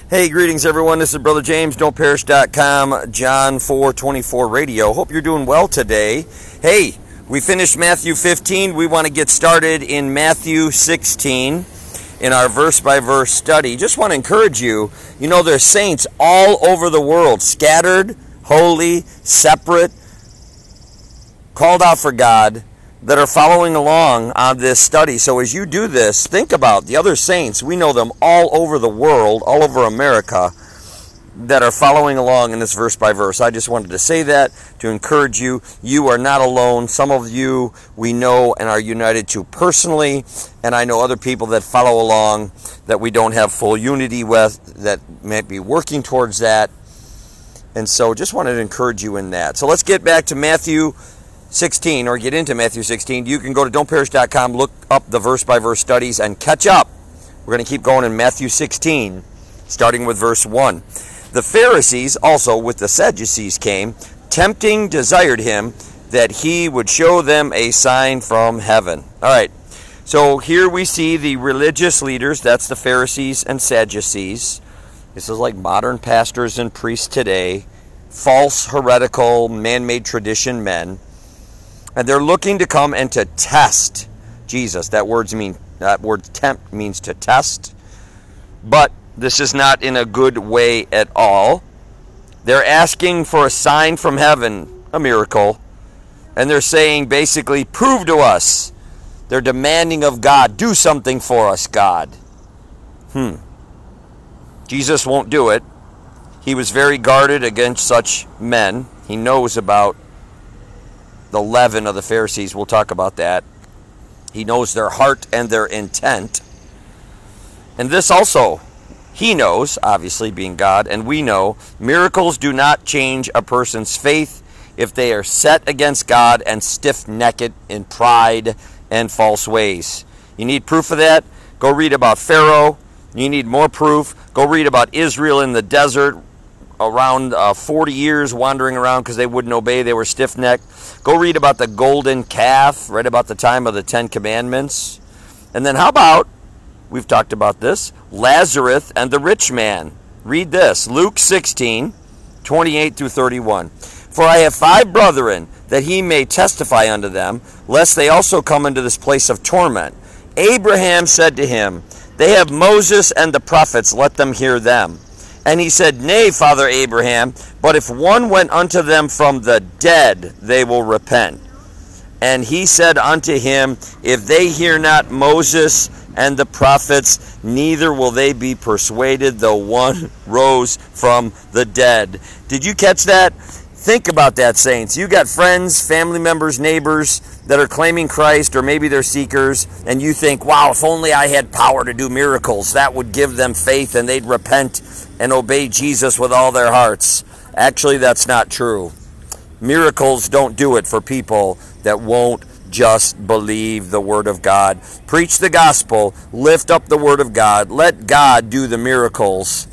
Hey, greetings everyone. This is Brother James, don'tperish.com, John 4:24 radio. Hope you're doing well today. Hey, we finished Matthew 15. We want to get started in Matthew 16 in our verse-by-verse study. Just want to encourage you, there's saints all over the world, scattered, holy, separate, called out for God, that are following along on this study. So as you do this, think about the other saints. We know them all over the world, all over America, that are following along in this verse by verse. I just wanted to say that to encourage you. You are not alone. Some of you we know and are united to personally, and I know other people that follow along that we don't have full unity with, that might be working towards that. And so just wanted to encourage you in that. So let's get back to Matthew 16, or get into Matthew 16. You can go to don'tperish.com, look up the verse-by-verse studies, and catch up. We're going to keep going in Matthew 16, starting with verse 1. The Pharisees also with the Sadducees came, tempting desired him that he would show them a sign from heaven. All right, so here we see the religious leaders. That's the Pharisees and Sadducees. This is like modern pastors and priests today, false, heretical, man-made tradition men. And they're looking to come and to test Jesus. That word tempt means to test. But this is not in a good way at all. They're asking for a sign from heaven, a miracle. And they're saying basically, prove to us. They're demanding of God, do something for us, God. Jesus won't do it. He was very guarded against such men. He knows about the leaven of the Pharisees. We'll talk about that. He knows their heart and their intent. And this also, he knows, obviously being God, and we know, miracles do not change a person's faith if they are set against God and stiff-necked in pride and false ways. You need proof of that? Go read about Pharaoh. You need more proof? Go read about Israel in the desert, around 40 years wandering around because they wouldn't obey. They were stiff-necked. Go read about the golden calf, right about the time of the Ten Commandments. And then how about, we've talked about this, Lazarus and the rich man. Read this, Luke 16, 28 through 31. For I have 5 brethren, that he may testify unto them, lest they also come into this place of torment. Abraham said to him, they have Moses and the prophets, let them hear them. And he said, Nay, Father Abraham, but if one went unto them from the dead, they will repent. And he said unto him, If they hear not Moses and the prophets, neither will they be persuaded, though one rose from the dead. Did you catch that? Think about that, saints. You got friends, family members, neighbors that are claiming Christ, or maybe they're seekers, and you think, wow, if only I had power to do miracles, that would give them faith and they'd repent and obey Jesus with all their hearts. Actually, that's not true. Miracles don't do it for people that won't just believe the Word of God. Preach the gospel, lift up the Word of God, let God do the miracles,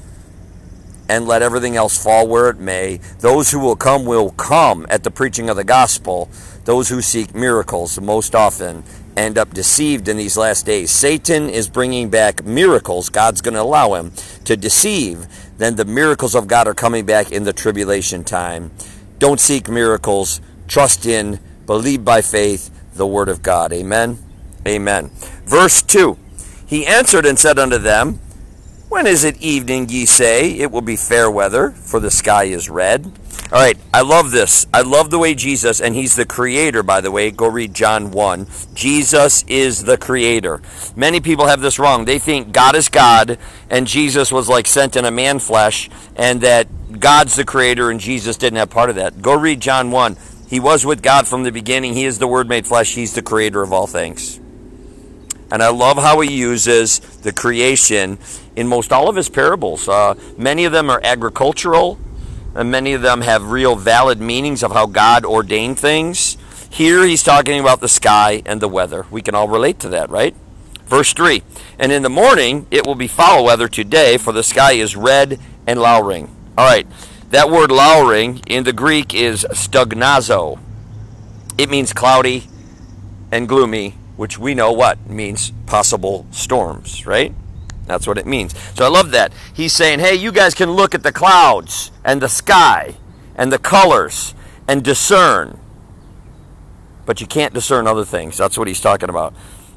and let everything else fall where it may. Those who will come at the preaching of the gospel. Those who seek miracles most often end up deceived in these last days. Satan is bringing back miracles. God's going to allow him to deceive. Then the miracles of God are coming back in the tribulation time. Don't seek miracles. Trust in, believe by faith, the word of God. Amen? Amen. Verse 2. He answered and said unto them, When is it evening, ye say? It will be fair weather, for the sky is red. All right, I love this. I love the way Jesus, and he's the creator, by the way. Go read John 1. Jesus is the creator. Many people have this wrong. They think God is God, and Jesus was like sent in a man flesh, and that God's the creator, and Jesus didn't have part of that. Go read John 1. He was with God from the beginning. He is the Word made flesh. He's the creator of all things. And I love how he uses the creation in most all of his parables. Many of them are agricultural, and many of them have real valid meanings of how God ordained things. Here he's talking about the sky and the weather. We can all relate to that, right? Verse 3, And in the morning it will be foul weather today, for the sky is red and lowering. All right, that word lowering in the Greek is stugnazo. It means cloudy and gloomy, which we know what means possible storms, right? That's what it means. So I love that. He's saying, hey, you guys can look at the clouds and the sky and the colors and discern. But you can't discern other things. That's what he's talking about.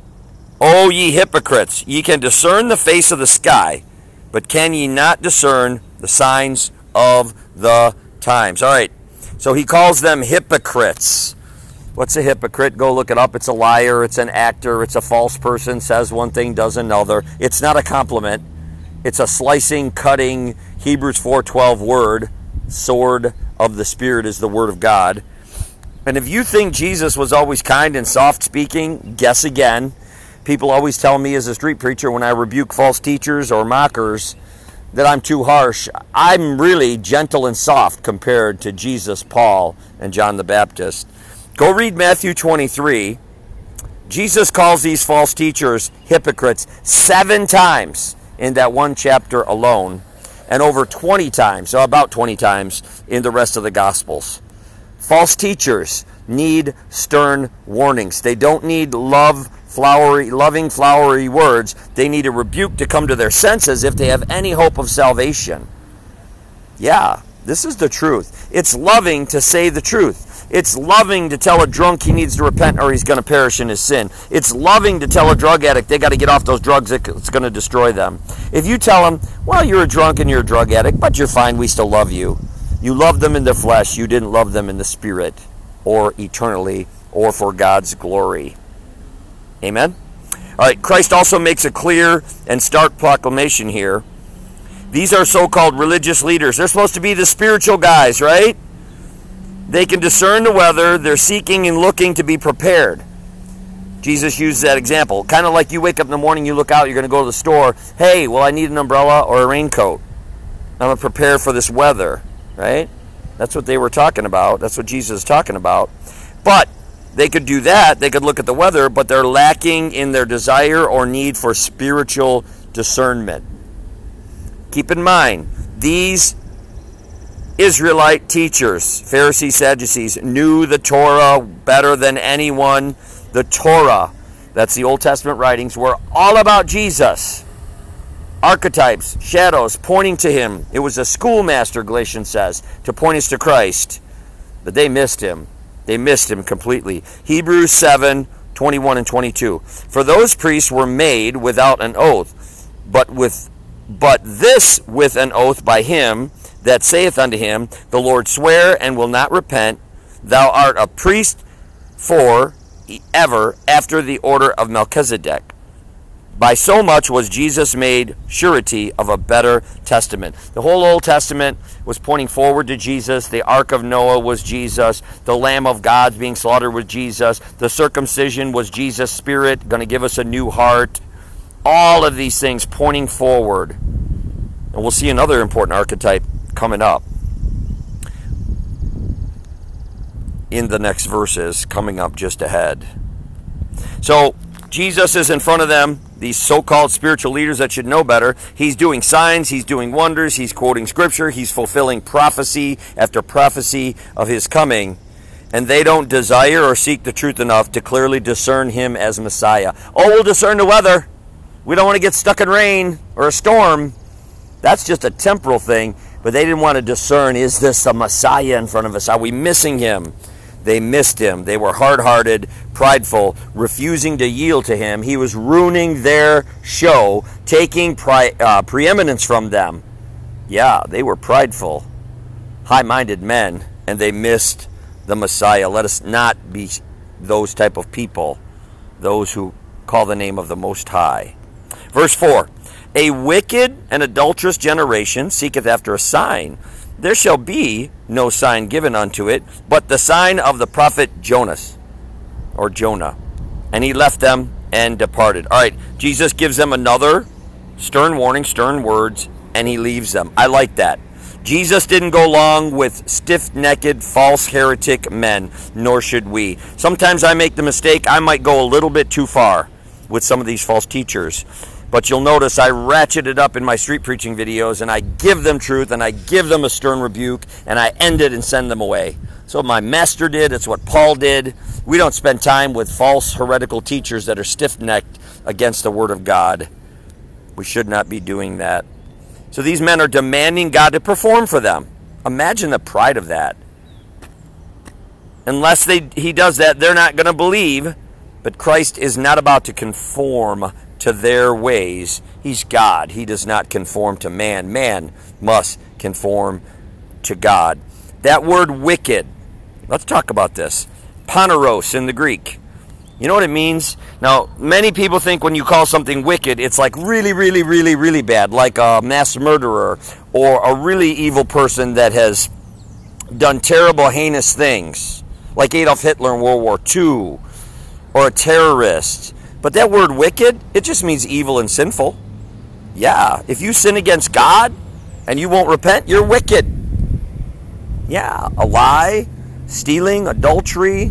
O ye hypocrites, ye can discern the face of the sky, but can ye not discern the signs of the times? All right, so he calls them hypocrites. What's a hypocrite? Go look it up. It's a liar. It's an actor. It's a false person. Says one thing, does another. It's not a compliment. It's a slicing, cutting, Hebrews 4:12 word. Sword of the Spirit is the word of God. And if you think Jesus was always kind and soft-speaking, guess again. People always tell me as a street preacher when I rebuke false teachers or mockers that I'm too harsh. I'm really gentle and soft compared to Jesus, Paul, and John the Baptist. Go read Matthew 23. Jesus calls these false teachers hypocrites 7 times in that one chapter alone, and over 20 times, so about 20 times in the rest of the Gospels. False teachers need stern warnings. They don't need loving, flowery words. They need a rebuke to come to their senses if they have any hope of salvation. Yeah, this is the truth. It's loving to say the truth. It's loving to tell a drunk he needs to repent or he's going to perish in his sin. It's loving to tell a drug addict they got to get off those drugs, it's going to destroy them. If you tell them, well, you're a drunk and you're a drug addict, but you're fine, we still love you. You love them in the flesh, you didn't love them in the spirit, or eternally, or for God's glory. Amen? All right, Christ also makes a clear and stark proclamation here. These are so-called religious leaders. They're supposed to be the spiritual guys, right? They can discern the weather. They're seeking and looking to be prepared. Jesus used that example. Kind of like you wake up in the morning, you look out, you're going to go to the store. Hey, well, I need an umbrella or a raincoat. I'm going to prepare for this weather, right? That's what they were talking about. That's what Jesus is talking about. But they could do that. They could look at the weather, but they're lacking in their desire or need for spiritual discernment. Keep in mind, these Israelite teachers, Pharisees, Sadducees, knew the Torah better than anyone. The Torah, that's the Old Testament writings, were all about Jesus. Archetypes, shadows, pointing to him. It was a schoolmaster, Galatians says, to point us to Christ. But they missed him. They missed him completely. Hebrews 7:21 and 22. For those priests were made without an oath, but this with an oath by him that saith unto him, the Lord swear and will not repent, thou art a priest for ever after the order of Melchizedek. By so much was Jesus made surety of a better testament. The whole Old Testament was pointing forward to Jesus. The Ark of Noah was Jesus. The Lamb of God being slaughtered was Jesus. The circumcision was Jesus' Spirit, going to give us a new heart. All of these things pointing forward. And we'll see another important archetype coming up in the next verses coming up just ahead. So Jesus is in front of them, these so-called spiritual leaders that should know better. He's doing signs, he's doing wonders, he's quoting scripture, he's fulfilling prophecy after prophecy of his coming. And they don't desire or seek the truth enough to clearly discern him as Messiah. Oh, we'll discern the weather. We don't want to get stuck in rain or a storm. That's just a temporal thing. But they didn't want to discern, is this a Messiah in front of us? Are we missing him? They missed him. They were hard-hearted, prideful, refusing to yield to him. He was ruining their show, taking preeminence from them. Yeah, they were prideful, high-minded men, and they missed the Messiah. Let us not be those type of people, those who call the name of the Most High. Verse 4, a wicked and adulterous generation seeketh after a sign. There shall be no sign given unto it, but the sign of the prophet Jonas, or Jonah. And he left them and departed. All right, Jesus gives them another stern warning, stern words, and he leaves them. I like that. Jesus didn't go along with stiff-necked, false heretic men, nor should we. Sometimes I make the mistake, I might go a little bit too far with some of these false teachers. But you'll notice I ratchet it up in my street preaching videos, and I give them truth, and I give them a stern rebuke, and I end it and send them away. So my master did, it's what Paul did. We don't spend time with false heretical teachers that are stiff-necked against the Word of God. We should not be doing that. So these men are demanding God to perform for them. Imagine the pride of that. Unless he does that, they're not going to believe. But Christ is not about to conform to their ways. He's God. He does not conform to man. Man must conform to God. That word wicked, let's talk about this. Poneros in the Greek. You know what it means? Now, many people think when you call something wicked, it's like really, really, really, really bad, like a mass murderer or a really evil person that has done terrible, heinous things, like Adolf Hitler in World War II, or a terrorist. But that word wicked, it just means evil and sinful. Yeah, if you sin against God and you won't repent, you're wicked. Yeah, a lie, stealing, adultery,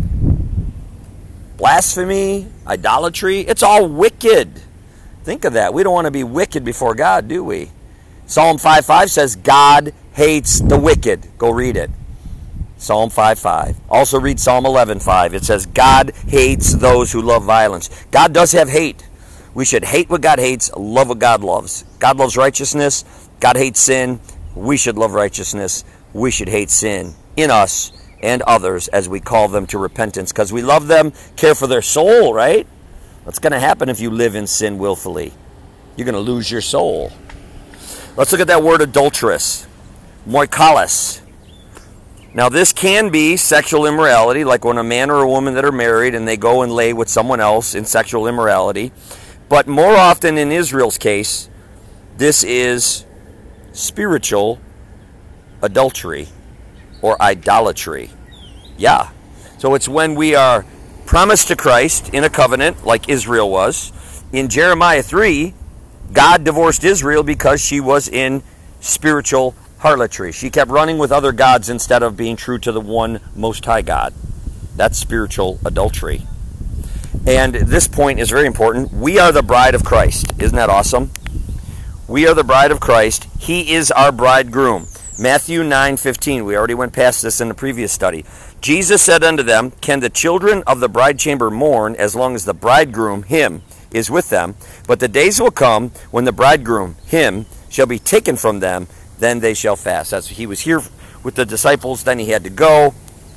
blasphemy, idolatry, it's all wicked. Think of that. We don't want to be wicked before God, do we? Psalm 5:5 says, God hates the wicked. Go read it. Psalm 5:5. Also read Psalm 11:5. It says, God hates those who love violence. God does have hate. We should hate what God hates, love what God loves. God loves righteousness. God hates sin. We should love righteousness. We should hate sin in us and others as we call them to repentance, because we love them, care for their soul, right? What's going to happen if you live in sin willfully? You're going to lose your soul. Let's look at that word adulteress. Moikalos. Now this can be sexual immorality, like when a man or a woman that are married and they go and lay with someone else in sexual immorality. But more often in Israel's case, this is spiritual adultery or idolatry. Yeah. So it's when we are promised to Christ in a covenant like Israel was. In Jeremiah 3, God divorced Israel because she was in spiritual harlotry. She kept running with other gods instead of being true to the one Most High God. That's spiritual adultery. And this point is very important. We are the bride of Christ. Isn't that awesome? We are the bride of Christ. He is our bridegroom. Matthew 9:15. We already went past this in the previous study. Jesus said unto them, can the children of the bride chamber mourn as long as the bridegroom, him, is with them? But the days will come when the bridegroom, him, shall be taken from them, then they shall fast. That's, he was here with the disciples, then he had to go.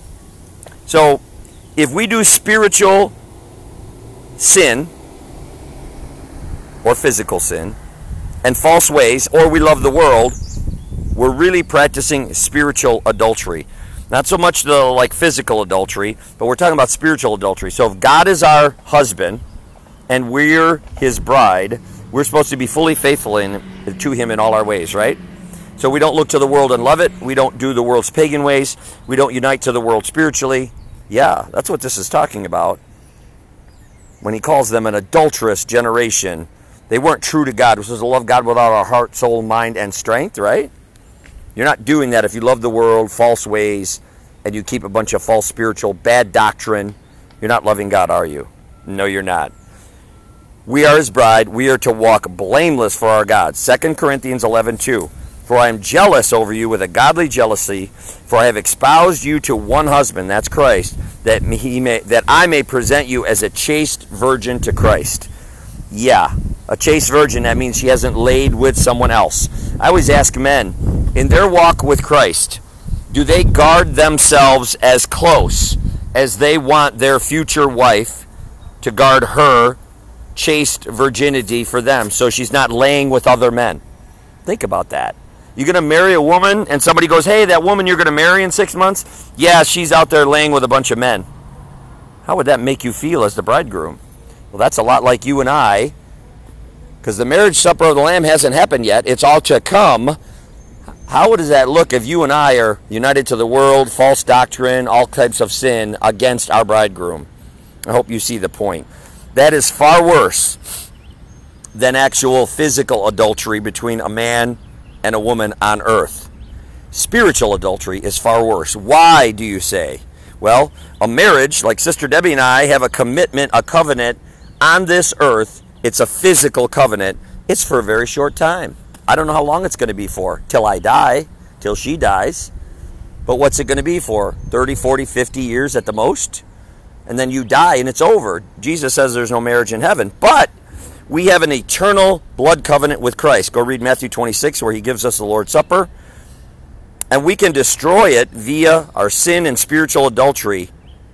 So, if we do spiritual sin, or physical sin, and false ways, or we love the world, we're really practicing spiritual adultery. Not so much the like physical adultery, but we're talking about spiritual adultery. So if God is our husband and we're his bride, we're supposed to be fully faithful to him in all our ways, right? So we don't look to the world and love it. We don't do the world's pagan ways. We don't unite to the world spiritually. Yeah, that's what this is talking about. When he calls them an adulterous generation, they weren't true to God. We're supposed to love God with all our heart, soul, mind, and strength, right? You're not doing that if you love the world, false ways, and you keep a bunch of false spiritual, bad doctrine. You're not loving God, are you? No, you're not. We are his bride. We are to walk blameless for our God. 2 Corinthians 11:2. For I am jealous over you with a godly jealousy, for I have espoused you to one husband, that's Christ, that I may present you as a chaste virgin to Christ. Yeah, a chaste virgin, that means she hasn't laid with someone else. I always ask men, in their walk with Christ, do they guard themselves as close as they want their future wife to guard her chaste virginity for them so she's not laying with other men? Think about that. You're going to marry a woman and somebody goes, hey, that woman you're going to marry in 6 months, yeah, she's out there laying with a bunch of men. How would that make you feel as the bridegroom? Well, that's a lot like you and I, because the marriage supper of the Lamb hasn't happened yet. It's all to come. How does that look if you and I are united to the world, false doctrine, all types of sin against our bridegroom? I hope you see the point. That is far worse than actual physical adultery between a man and a woman on earth. Spiritual adultery is far worse. Why, do you say? Well, a marriage, like Sister Debbie and I, have a commitment, a covenant on this earth. It's a physical covenant. It's for a very short time. I don't know how long it's going to be for. Till I die, till she dies. But what's it going to be for? 30, 40, 50 years at the most? And then you die and it's over. Jesus says there's no marriage in heaven. But We have an eternal blood covenant with Christ. Go read Matthew 26, where he gives us the Lord's Supper. And we can destroy it via our sin and spiritual adultery,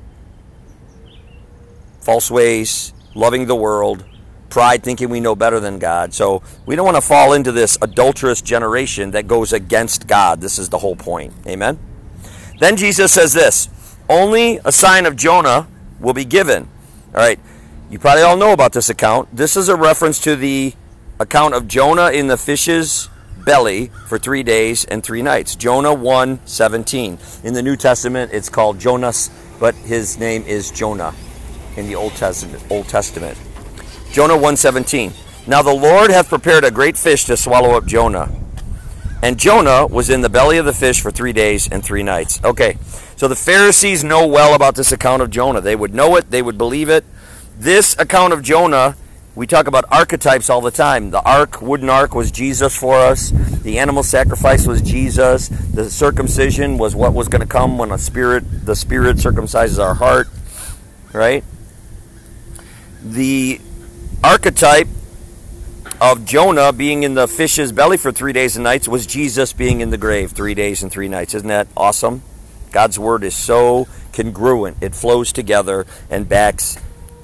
false ways, loving the world, pride, thinking we know better than God. So we don't want to fall into this adulterous generation that goes against God. This is the whole point. Amen? Then Jesus says this, only a sign of Jonah will be given. All right, you probably all know about this account. This is a reference to the account of Jonah in the fish's belly for 3 days and 3 nights. Jonah 1:17. In the New Testament, it's called Jonas, but his name is Jonah in the Old Testament. Jonah 1:17. Now the Lord hath prepared a great fish to swallow up Jonah. And Jonah was in the belly of the fish for 3 days and 3 nights. Okay, so the Pharisees know well about this account of Jonah. They would know it. They would believe it. This account of Jonah, we talk about archetypes all the time. The ark, wooden ark, was Jesus for us. The animal sacrifice was Jesus. The circumcision was what was going to come when the Spirit circumcises our heart, right? The archetype of Jonah being in the fish's belly for 3 days and nights was Jesus being in the grave 3 days and 3 nights. Isn't that awesome? God's word is so congruent. It flows together and backs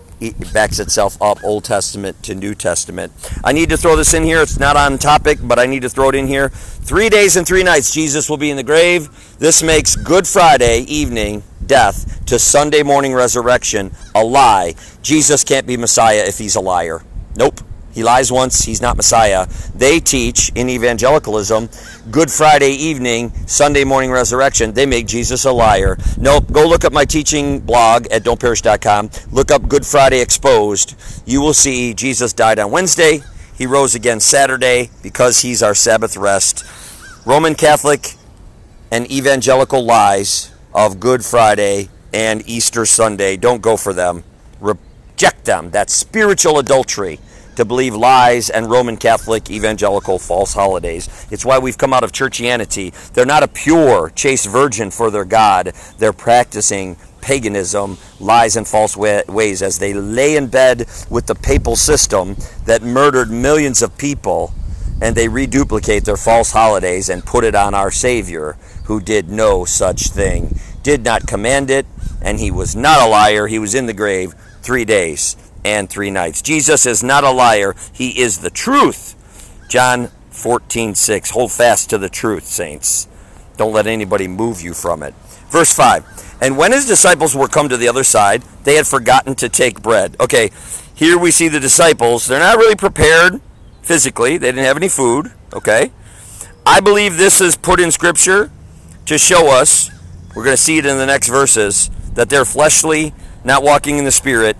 itself up, Old Testament to New Testament. I need to throw this in here. It's not on topic, but I need to throw it in here. 3 days and 3 nights Jesus will be in the grave. This makes Good Friday evening death to Sunday morning resurrection a lie. Jesus can't be Messiah if he's a liar. Nope. He lies once, he's not Messiah. They teach in evangelicalism, Good Friday evening, Sunday morning resurrection. They make Jesus a liar. Nope, go look up my teaching blog at don'tperish.com. Look up Good Friday Exposed. You will see Jesus died on Wednesday. He rose again Saturday because he's our Sabbath rest. Roman Catholic and evangelical lies of Good Friday and Easter Sunday, don't go for them. Reject them. That's spiritual adultery to believe lies and Roman Catholic evangelical false holidays. It's why we've come out of churchianity. They're not a pure, chaste virgin for their God. They're practicing paganism, lies, and false ways as they lay in bed with the papal system that murdered millions of people, and they reduplicate their false holidays and put it on our Savior, who did no such thing, did not command it, and he was not a liar. He was in the grave 3 days and 3 nights. Jesus is not a liar. He is the truth. John 14:6. Hold fast to the truth, saints. Don't let anybody move you from it. Verse 5. And when his disciples were come to the other side, they had forgotten to take bread. Okay, here we see the disciples. They're not really prepared physically. They didn't have any food. Okay. I believe this is put in Scripture to show us, we're going to see it in the next verses, that they're fleshly, not walking in the Spirit.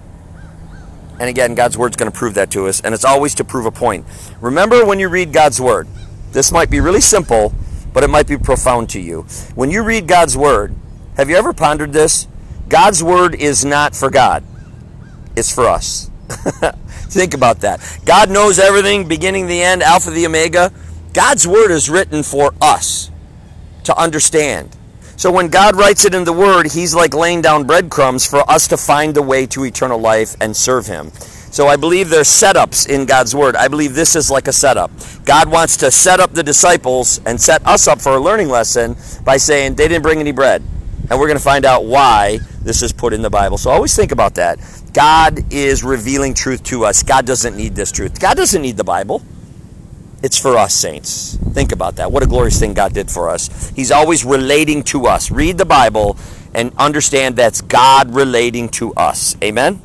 And again, God's Word's going to prove that to us, and it's always to prove a point. Remember when you read God's Word, this might be really simple, but it might be profound to you. When you read God's Word, have you ever pondered this? God's Word is not for God. It's for us. Think about that. God knows everything, beginning, the end, Alpha, the Omega. God's Word is written for us to understand. So when God writes it in the Word, he's like laying down breadcrumbs for us to find the way to eternal life and serve him. So I believe there's setups in God's Word. I believe this is like a setup. God wants to set up the disciples and set us up for a learning lesson by saying they didn't bring any bread. And we're going to find out why this is put in the Bible. So always think about that. God is revealing truth to us. God doesn't need this truth. God doesn't need the Bible. It's for us, saints. Think about that. What a glorious thing God did for us. He's always relating to us. Read the Bible and understand that's God relating to us. Amen?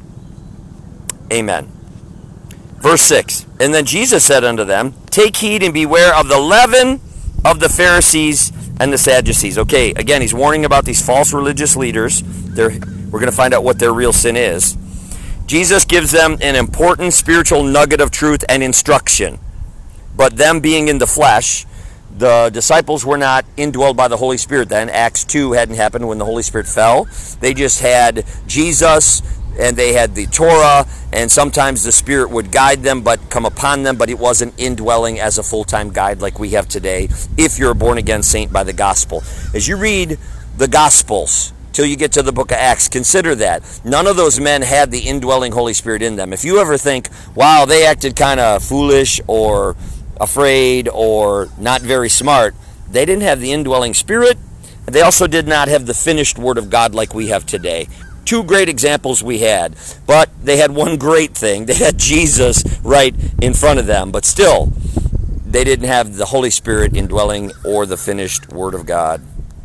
Amen. Verse 6. And then Jesus said unto them, take heed and beware of the leaven of the Pharisees and the Sadducees. Okay, again, he's warning about these false religious leaders. We're going to find out what their real sin is. Jesus gives them an important spiritual nugget of truth and instruction. But them being in the flesh, the disciples were not indwelled by the Holy Spirit then. Acts 2 hadn't happened when the Holy Spirit fell. They just had Jesus, and they had the Torah, and sometimes the Spirit would guide them, but come upon them, but it wasn't indwelling as a full-time guide like we have today, if you're a born-again saint by the gospel. As you read the Gospels, till you get to the book of Acts. Consider that. None of those men had the indwelling Holy Spirit in them. If you ever think, wow, they acted kind of foolish or afraid or not very smart, they didn't have the indwelling Spirit. They also did not have the finished Word of God like we have today. Two great examples we had, but they had one great thing. They had Jesus right in front of them, but still, they didn't have the Holy Spirit indwelling or the finished Word of God.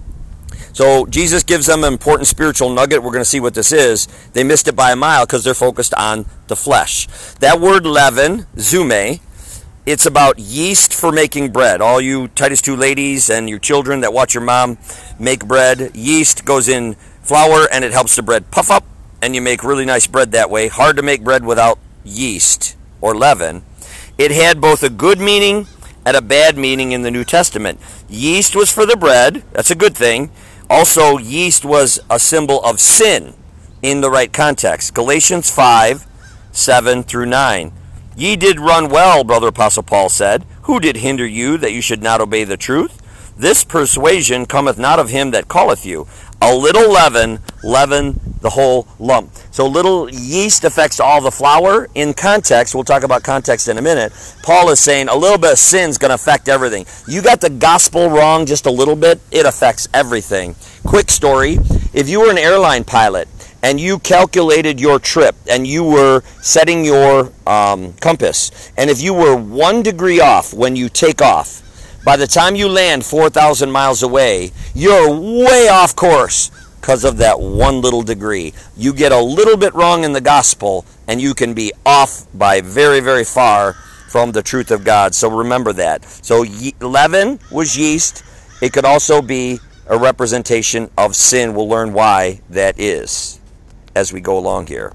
So Jesus gives them an important spiritual nugget. We're going to see what this is. They missed it by a mile because they're focused on the flesh. That word leaven, zume, it's about yeast for making bread. All you Titus 2 ladies and your children that watch your mom make bread, yeast goes in flour and it helps the bread puff up, and you make really nice bread that way. Hard to make bread without yeast or leaven. It had both a good meaning and a bad meaning in the New Testament. Yeast was for the bread. That's a good thing. Also, yeast was a symbol of sin in the right context. Galatians 5, 7 through 9. Ye did run well, brother Apostle Paul said. Who did hinder you that you should not obey the truth? This persuasion cometh not of him that calleth you. A little leaven, leaven the whole lump. So little yeast affects all the flour. In context, we'll talk about context in a minute, Paul is saying a little bit of sin is going to affect everything. You got the gospel wrong just a little bit, it affects everything. Quick story, if you were an airline pilot and you calculated your trip and you were setting your compass, and if you were 1 degree off when you take off, by the time you land 4,000 miles away, you're way off course because of that 1 little degree. You get a little bit wrong in the gospel, and you can be off by very, very far from the truth of God. So remember that. So leaven was yeast. It could also be a representation of sin. We'll learn why that is as we go along here.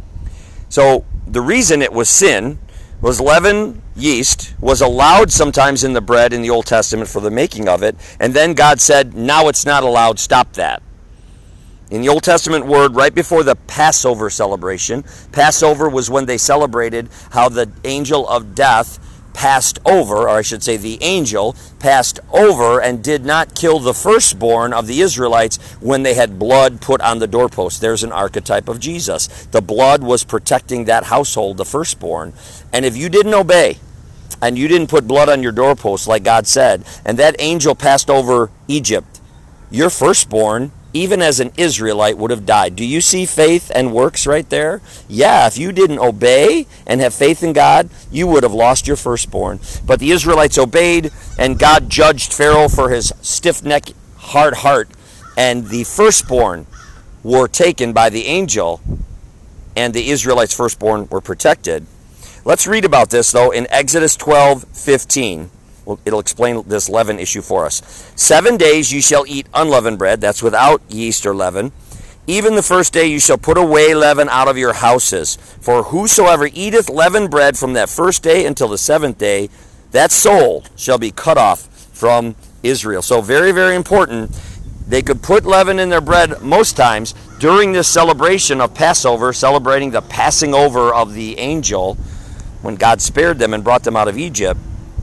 So the reason it was sin was leaven, yeast, was allowed sometimes in the bread in the Old Testament for the making of it, and then God said, now it's not allowed, stop that. In the Old Testament word, right before the Passover celebration, Passover was when they celebrated how the angel of death passed over, or I should say the angel passed over and did not kill the firstborn of the Israelites when they had blood put on the doorpost. There's an archetype of Jesus. The blood was protecting that household, the firstborn. And if you didn't obey and you didn't put blood on your doorpost like God said, and that angel passed over Egypt, your firstborn, even as an Israelite, would have died. Do you see faith and works right there? Yeah, if you didn't obey and have faith in God, you would have lost your firstborn. But the Israelites obeyed, and God judged Pharaoh for his stiff-necked, hard heart, and the firstborn were taken by the angel, and the Israelites' firstborn were protected. Let's read about this, though, in Exodus 12:15. It'll explain this leaven issue for us. 7 days you shall eat unleavened bread, that's without yeast or leaven. Even the first day you shall put away leaven out of your houses. For whosoever eateth leavened bread from that first day until the 7th day, that soul shall be cut off from Israel. So very, very important. They could put leaven in their bread most times during this celebration of Passover, celebrating the passing over of the angel when God spared them and brought them out of Egypt.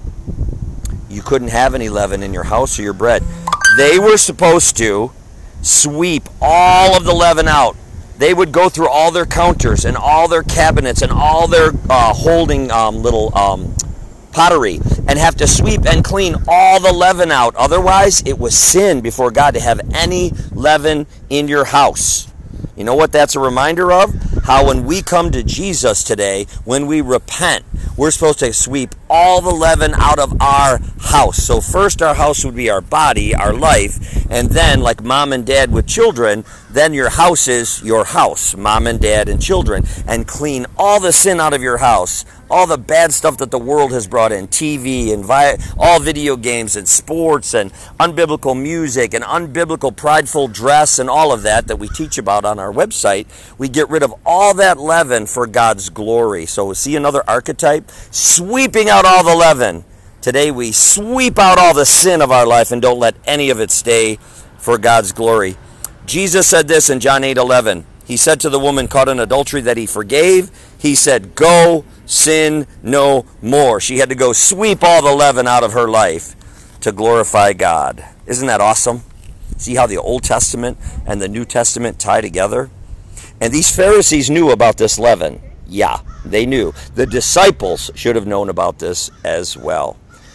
You couldn't have any leaven in your house or your bread. They were supposed to sweep all of the leaven out. They would go through all their counters and all their cabinets and all their holding little pottery and have to sweep and clean all the leaven out. Otherwise, it was sin before God to have any leaven in your house. You know what that's a reminder of? How when we come to Jesus today, when we repent, we're supposed to sweep all the leaven out of our house. So first our house would be our body, our life, and then like mom and dad with children, then your house is your house, mom and dad and children, and clean all the sin out of your house, all the bad stuff that the world has brought in, TV and all video games and sports and unbiblical music and unbiblical prideful dress and all of that we teach about on our website. We get rid of all that leaven for God's glory. So see another archetype? Sweeping out all the leaven. Today we sweep out all the sin of our life and don't let any of it stay for God's glory. Jesus said this in John 8:11. He said to the woman caught in adultery that he forgave, he said, go, sin no more. She had to go sweep all the leaven out of her life to glorify God. Isn't that awesome? See how the Old Testament and the New Testament tie together? And these Pharisees knew about this leaven. Yeah, they knew. The disciples should have known about this as well.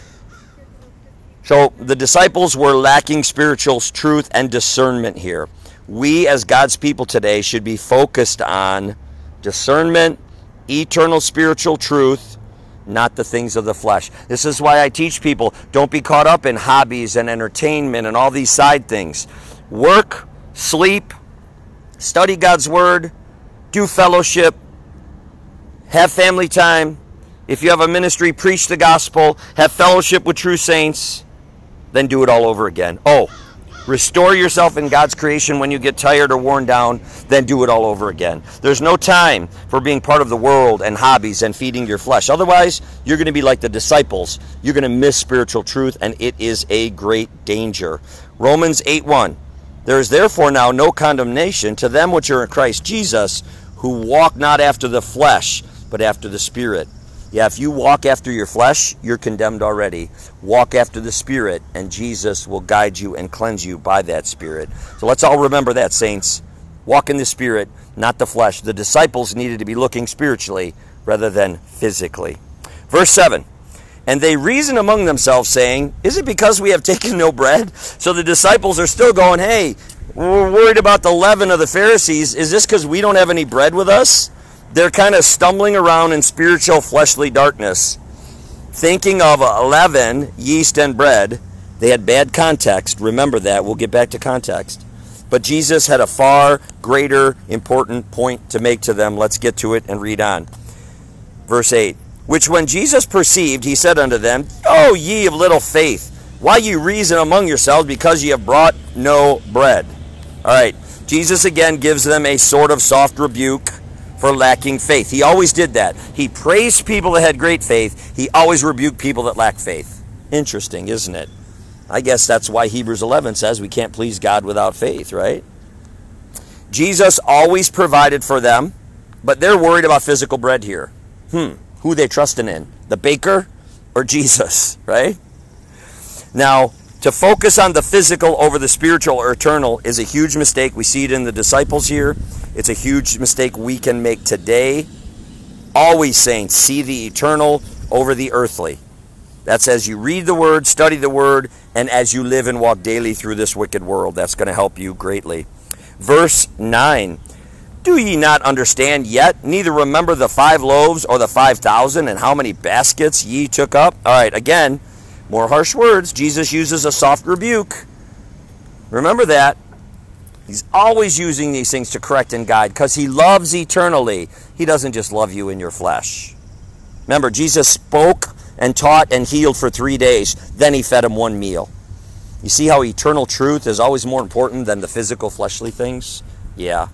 So the disciples were lacking spiritual truth and discernment here. We as God's people today should be focused on discernment, eternal spiritual truth, not the things of the flesh. This is why I teach people, don't be caught up in hobbies and entertainment and all these side things. Work, sleep, study God's word, do fellowship, have family time. If you have a ministry, preach the gospel, have fellowship with true saints, then do it all over again. Oh, restore yourself in God's creation when you get tired or worn down, then do it all over again. There's no time for being part of the world and hobbies and feeding your flesh. Otherwise, you're going to be like the disciples. You're going to miss spiritual truth, and it is a great danger. Romans 8:1. There is therefore now no condemnation to them which are in Christ Jesus, who walk not after the flesh, but after the Spirit. Yeah, if you walk after your flesh, you're condemned already. Walk after the Spirit, and Jesus will guide you and cleanse you by that Spirit. So let's all remember that, saints. Walk in the Spirit, not the flesh. The disciples needed to be looking spiritually rather than physically. Verse 7. And they reason among themselves, saying, is it because we have taken no bread? So the disciples are still going, hey, we're worried about the leaven of the Pharisees. Is this because we don't have any bread with us? They're kind of stumbling around in spiritual fleshly darkness, thinking of leaven, yeast, and bread. They had bad context. Remember that. We'll get back to context. But Jesus had a far greater important point to make to them. Let's get to it and read on. Verse 8. Which when Jesus perceived, he said unto them, O ye of little faith, why ye reason among yourselves, because ye have brought no bread? All right. Jesus again gives them a sort of soft rebuke for lacking faith. He always did that. He praised people that had great faith. He always rebuked people that lack faith. Interesting, isn't it? I guess that's why Hebrews 11 says we can't please God without faith, right? Jesus always provided for them, but they're worried about physical bread here. Who are they trusting in? The baker or Jesus, right? Now, to focus on the physical over the spiritual or eternal is a huge mistake. We see it in the disciples here. It's a huge mistake we can make today. Always saying, see the eternal over the earthly. That's as you read the word, study the word, and as you live and walk daily through this wicked world. That's going to help you greatly. Verse 9. Do ye not understand yet, neither remember the 5 loaves or the 5,000, and how many baskets ye took up? All right, again, more harsh words. Jesus uses a soft rebuke. Remember that. He's always using these things to correct and guide because he loves eternally. He doesn't just love you in your flesh. Remember, Jesus spoke and taught and healed for 3 days. Then he fed him one meal. You see how eternal truth is always more important than the physical fleshly things? Yeah.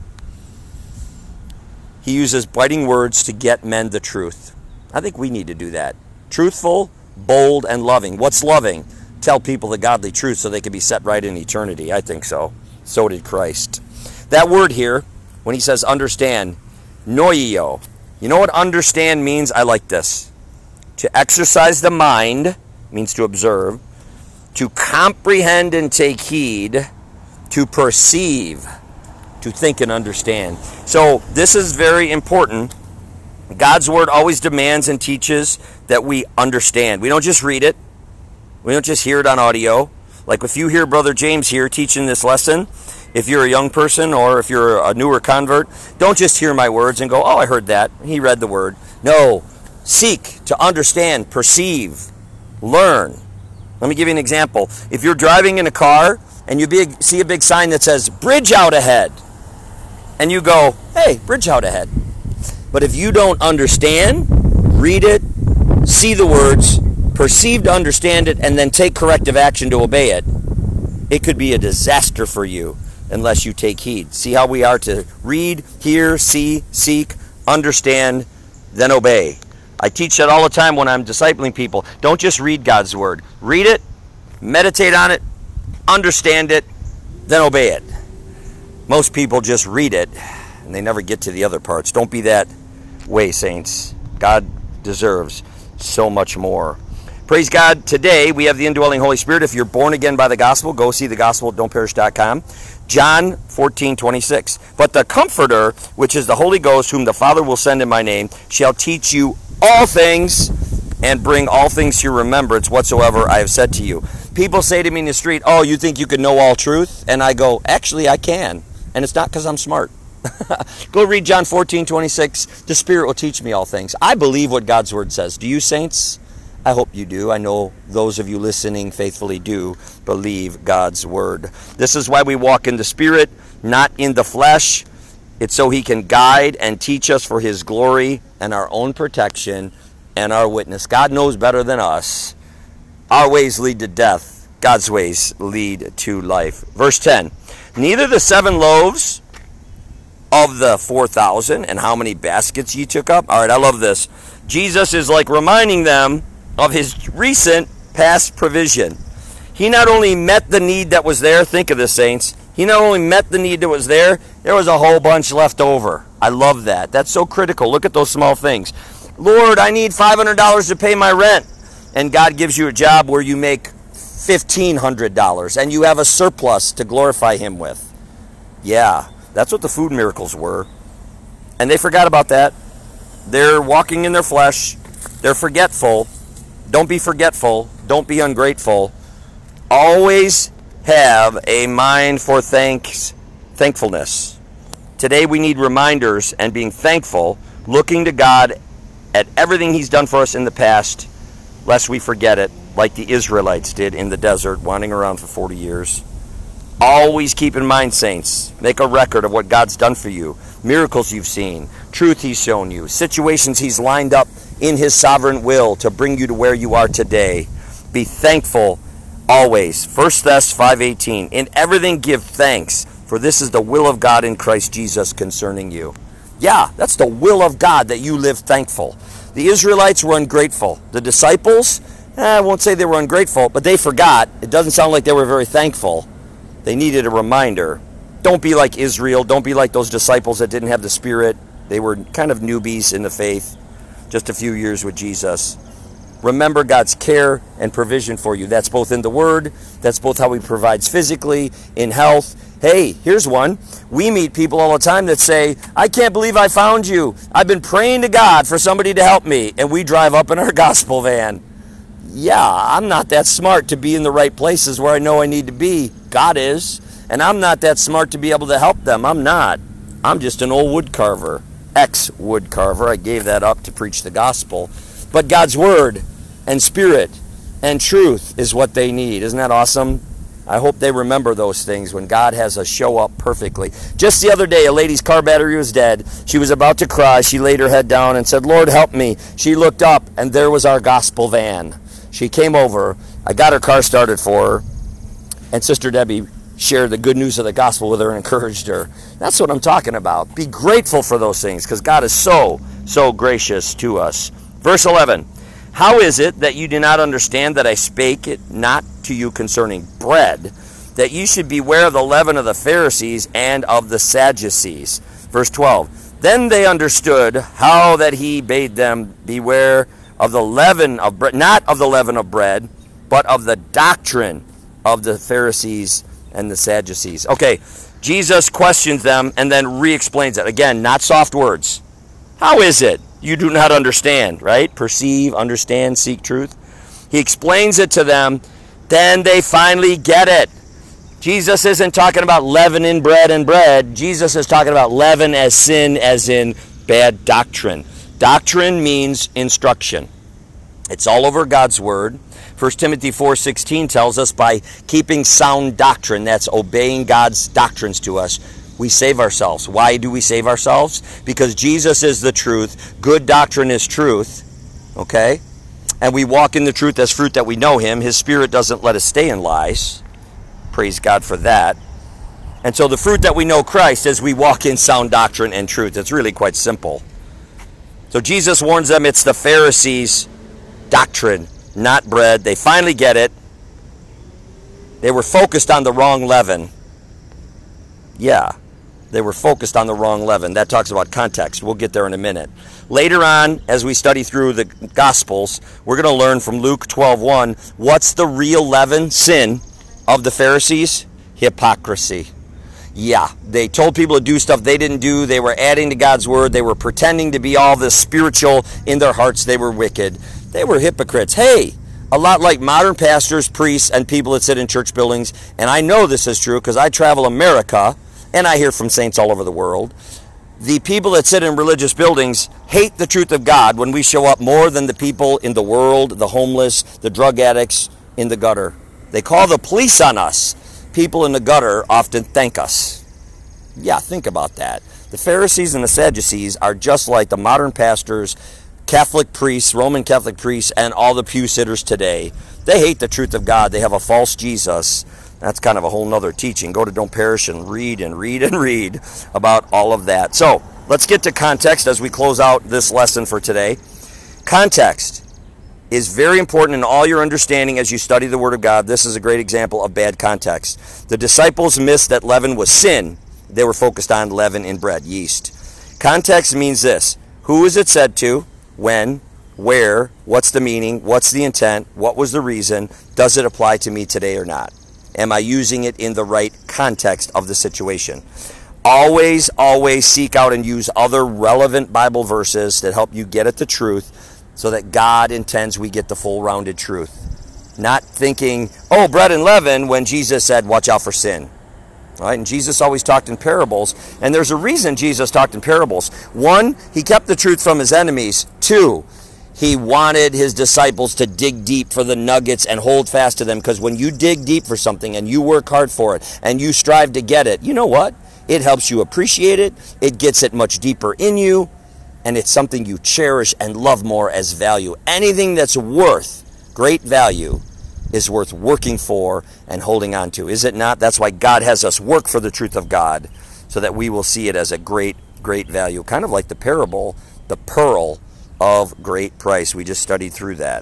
He uses biting words to get men the truth. I think we need to do that. Truthful, bold, and loving. What's loving? Tell people the godly truth so they can be set right in eternity. I think so. So did Christ. That word here, when he says understand, noio. You know what understand means? I like this. To exercise the mind means to observe. To comprehend and take heed. To perceive. To think and understand. So this is very important. God's word always demands and teaches that we understand. We don't just read it. We don't just hear it on audio. Like if you hear Brother James here teaching this lesson, if you're a young person or if you're a newer convert, don't just hear my words and go, oh, I heard that. He read the word. No. Seek to understand, perceive, learn. Let me give you an example. If you're driving in a car and you see a big sign that says, bridge out ahead, and you go, hey, bridge out ahead. But if you don't understand, read it, see the words, perceive to understand it, and then take corrective action to obey it, it could be a disaster for you unless you take heed. See how we are to read, hear, see, seek, understand, then obey. I teach that all the time when I'm discipling people. Don't just read God's word. Read it, meditate on it, understand it, then obey it. Most people just read it, and they never get to the other parts. Don't be that way, saints. God deserves so much more. Praise God. Today we have the indwelling Holy Spirit. If you're born again by the gospel, go see the gospel at don'tperish.com. John 14:26. But the Comforter, which is the Holy Ghost, whom the Father will send in my name, shall teach you all things and bring all things to your remembrance whatsoever I have said to you. People say to me in the street, oh, you think you can know all truth? And I go, actually, I can. And it's not because I'm smart. Go read John 14:26. The Spirit will teach me all things. I believe what God's Word says. Do you, saints? I hope you do. I know those of you listening faithfully do believe God's Word. This is why we walk in the Spirit, not in the flesh. It's so He can guide and teach us for His glory and our own protection and our witness. God knows better than us. Our ways lead to death. God's ways lead to life. Verse 10. Neither the 7 loaves of the 4,000 and how many baskets ye took up. All right, I love this. Jesus is like reminding them of His recent past provision. He not only met the need that was there, think of this, saints. He not only met the need that was there was a whole bunch left over. I love that. That's so critical. Look at those small things. Lord, I need $500 to pay my rent. And God gives you a job where you make $1,500 and you have a surplus to glorify Him with. Yeah, that's what the food miracles were. And they forgot about that. They're walking in their flesh. They're forgetful. Don't be forgetful. Don't be ungrateful. Always have a mind for thankfulness. Today we need reminders and being thankful, looking to God at everything He's done for us in the past, lest we forget it, like the Israelites did in the desert, wandering around for 40 years. Always keep in mind, saints, make a record of what God's done for you, miracles you've seen, truth He's shown you, situations He's lined up in His sovereign will to bring you to where you are today. Be thankful always. 1 Thess 5:18. In everything give thanks, for this is the will of God in Christ Jesus concerning you. Yeah, that's the will of God, that you live thankful. The Israelites were ungrateful. The disciples, I won't say they were ungrateful, but they forgot. It doesn't sound like they were very thankful. They needed a reminder. Don't be like Israel. Don't be like those disciples that didn't have the Spirit. They were kind of newbies in the faith, just a few years with Jesus. Remember God's care and provision for you. That's both in the Word. That's both how He provides physically, in health. Hey, here's one. We meet people all the time that say, I can't believe I found you. I've been praying to God for somebody to help me. And we drive up in our gospel van. Yeah, I'm not that smart to be in the right places where I know I need to be. God is. And I'm not that smart to be able to help them. I'm not. I'm just an old wood carver. Ex-wood carver. I gave that up to preach the gospel. But God's Word and Spirit and truth is what they need. Isn't that awesome? I hope they remember those things when God has us show up perfectly. Just the other day, a lady's car battery was dead. She was about to cry. She laid her head down and said, Lord, help me. She looked up, and there was our gospel van. She came over. I got her car started for her, and Sister Debbie shared the good news of the gospel with her and encouraged her. That's what I'm talking about. Be grateful for those things, because God is so, so gracious to us. Verse 11. How is it that you do not understand that I spake it not to you concerning bread, that you should beware of the leaven of the Pharisees and of the Sadducees? Verse 12. Then they understood how that He bade them beware of the leaven of bread, not of the leaven of bread, but of the doctrine of the Pharisees and the Sadducees. Okay, Jesus questions them and then re-explains it. Again, not soft words. How is it you do not understand, right? Perceive, understand, seek truth. He explains it to them. Then they finally get it. Jesus isn't talking about leaven in bread and bread. Jesus is talking about leaven as sin, as in bad doctrine. Doctrine means instruction. It's all over God's Word. 1 Timothy 4:16 tells us by keeping sound doctrine, that's obeying God's doctrines to us, we save ourselves. Why do we save ourselves? Because Jesus is the truth. Good doctrine is truth. Okay? And we walk in the truth as fruit that we know Him. His Spirit doesn't let us stay in lies. Praise God for that. And so the fruit that we know Christ as we walk in sound doctrine and truth. It's really quite simple. So Jesus warns them it's the Pharisees' doctrine, not bread. They finally get it. They were focused on the wrong leaven. Yeah. They were focused on the wrong leaven. That talks about context. We'll get there in a minute. Later on, as we study through the Gospels, we're going to learn from Luke 12:1, what's the real leaven, sin, of the Pharisees? Hypocrisy. Yeah, they told people to do stuff they didn't do. They were adding to God's word. They were pretending to be all this spiritual. In their hearts, they were wicked. They were hypocrites. Hey, a lot like modern pastors, priests, and people that sit in church buildings. And I know this is true because I travel America, and I hear from saints all over the world. The people that sit in religious buildings hate the truth of God when we show up more than the people in the world, the homeless, the drug addicts in the gutter. They call the police on us. People in the gutter often thank us. Yeah, think about that. The Pharisees and the Sadducees are just like the modern pastors, Catholic priests, Roman Catholic priests, and all the pew sitters today. They hate the truth of God. They have a false Jesus. That's kind of a whole nother teaching. Go to Don't Perish and read and read and read about all of that. So, let's get to context as we close out this lesson for today. Context is very important in all your understanding as you study the Word of God. This is a great example of bad context. The disciples missed that leaven was sin. They were focused on leaven in bread, yeast. Context means this. Who is it said to? When? Where? What's the meaning? What's the intent? What was the reason? Does it apply to me today or not? Am I using it in the right context of the situation? Always, always seek out and use other relevant Bible verses that help you get at the truth so that God intends we get the full rounded truth. Not thinking, oh, bread and leaven, when Jesus said, watch out for sin. Right? And Jesus always talked in parables. And there's a reason Jesus talked in parables. One, he kept the truth from his enemies. Two, he wanted his disciples to dig deep for the nuggets and hold fast to them. Because when you dig deep for something and you work hard for it and you strive to get it, you know what? It helps you appreciate it. It gets it much deeper in you. And it's something you cherish and love more as value. Anything that's worth great value is worth working for and holding on to. Is it not? That's why God has us work for the truth of God so that we will see it as a great, great value. Kind of like the parable, the pearl of great price. We just studied through that.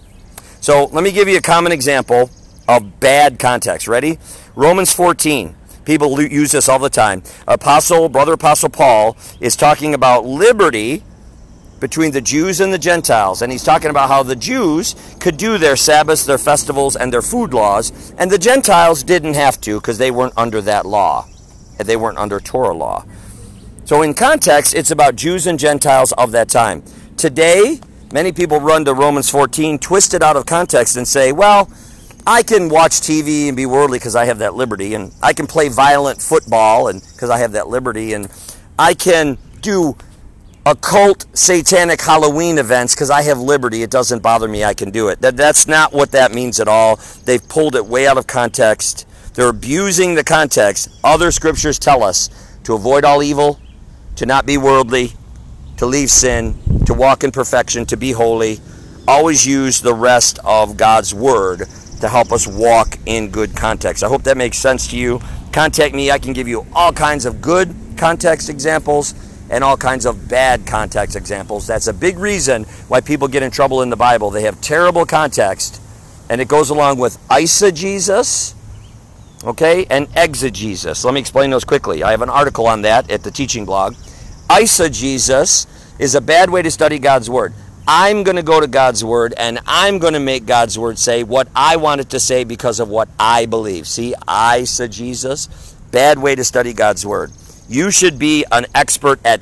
So let me give you a common example of bad context. Ready? Romans 14. People use this all the time. Brother Apostle Paul is talking about liberty between the Jews and the Gentiles. And he's talking about how the Jews could do their Sabbaths, their festivals, and their food laws. And the Gentiles didn't have to because they weren't under that law. They weren't under Torah law. So in context, it's about Jews and Gentiles of that time. Today, many people run to Romans 14, twist it out of context and say, well, I can watch TV and be worldly because I have that liberty, and I can play violent football and because I have that liberty, and I can do occult satanic Halloween events because I have liberty. It doesn't bother me. I can do it. That's not what that means at all. They've pulled it way out of context. They're abusing the context. Other scriptures tell us to avoid all evil, to not be worldly, to leave sin, to walk in perfection, to be holy. Always use the rest of God's word to help us walk in good context. I hope that makes sense to you. Contact me. I can give you all kinds of good context examples and all kinds of bad context examples. That's a big reason why people get in trouble in the Bible. They have terrible context, and it goes along with eisegesis, okay, and exegesis. Let me explain those quickly. I have an article on that at the teaching blog. Eisegesis is a bad way to study God's word. I'm going to go to God's word, and I'm going to make God's word say what I want it to say because of what I believe. See, eisegesis, bad way to study God's word. You should be an expert at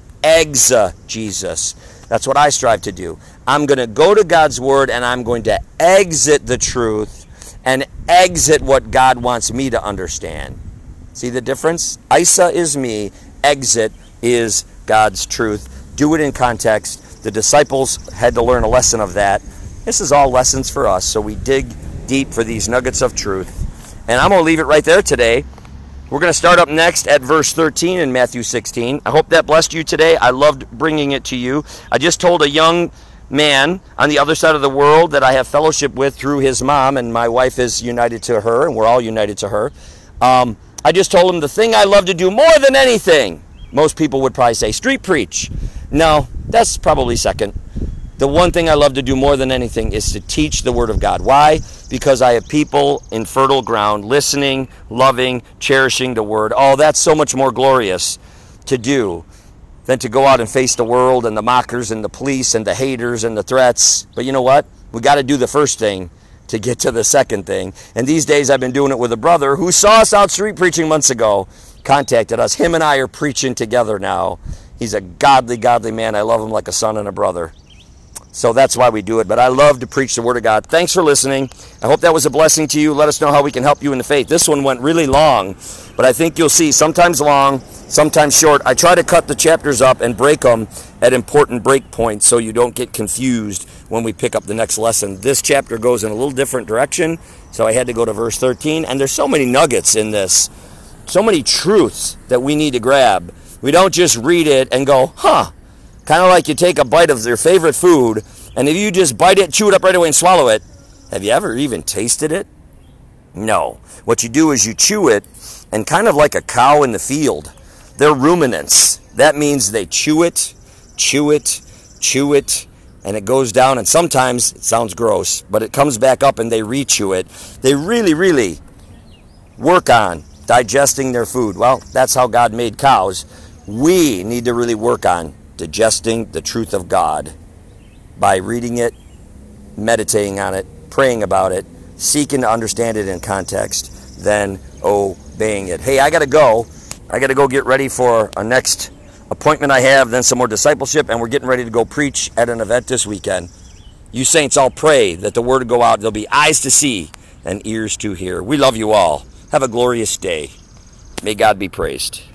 exegesis. That's what I strive to do. I'm going to go to God's word, and I'm going to exit the truth and exit what God wants me to understand. See the difference? Isa is me. Exit is God's truth. Do it in context. The disciples had to learn a lesson of that. This is all lessons for us, so we dig deep for these nuggets of truth. And I'm going to leave it right there today. We're going to start up next at verse 13 in Matthew 16. I hope that blessed you today. I loved bringing it to you. I just told a young man on the other side of the world that I have fellowship with through his mom, and my wife is united to her, and we're all united to her. I just told him the thing I love to do more than anything. Most people would probably say street preach. No, that's probably second. The one thing I love to do more than anything is to teach the Word of God. Why? Because I have people in fertile ground listening, loving, cherishing the Word. Oh, that's so much more glorious to do than to go out and face the world and the mockers and the police and the haters and the threats. But you know what? We got to do the first thing to get to the second thing. And these days I've been doing it with a brother who saw us out street preaching months ago, contacted us. Him and I are preaching together now. He's a godly, godly man. I love him like a son and a brother. So that's why we do it. But I love to preach the Word of God. Thanks for listening. I hope that was a blessing to you. Let us know how we can help you in the faith. This one went really long, but I think you'll see sometimes long, sometimes short. I try to cut the chapters up and break them at important break points so you don't get confused when we pick up the next lesson. This chapter goes in a little different direction, so I had to go to verse 13. And there's so many nuggets in this, so many truths that we need to grab. We don't just read it and go, huh. Kind of like you take a bite of your favorite food, and if you just bite it, chew it up right away and swallow it, have you ever even tasted it? No. What you do is you chew it, and kind of like a cow in the field, they're ruminants. That means they chew it, chew it, chew it, and it goes down, and sometimes it sounds gross, but it comes back up and they re-chew it. They really, really work on digesting their food. Well, that's how God made cows. We need to really work on digesting the truth of God by reading it, meditating on it, praying about it, seeking to understand it in context, then obeying it. Hey, I got to go. I got to go get ready for a next appointment I have, then some more discipleship, and we're getting ready to go preach at an event this weekend. You saints all pray that the word will go out. There'll be eyes to see and ears to hear. We love you all. Have a glorious day. May God be praised.